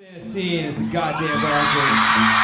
Tennessee, and it's a goddamn bad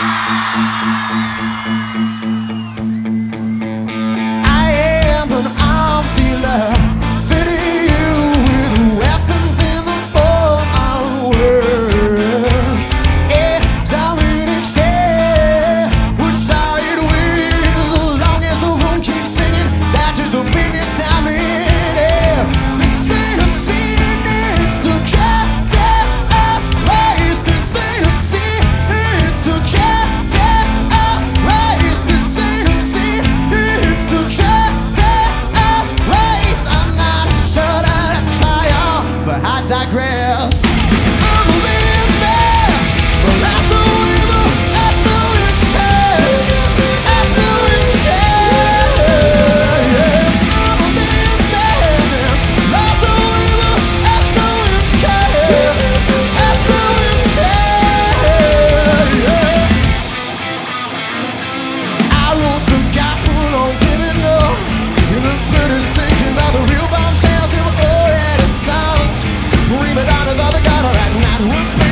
I am an arms dealer, fitting you with weapons in the forearm world. Dominic said, which side wins, as long as the room keeps singing, that's just the business I'm in. This ain't a scene, it's a cat-ass race. This ain't a scene, it's a cat-ass race. This ain't a scene, it's a cat-ass race. I'm not sure that I try on, but I digress. I'm a living man, but that's a river, that's a rich tale, that's a rich tale, yeah. I'm a living man, that's a river, that's a rich tale, that's a rich tale, yeah. I wrote the gospel on giving up, in the pretty sinking by the real bombshells in the already songs. Prima donnas are the gutter at night.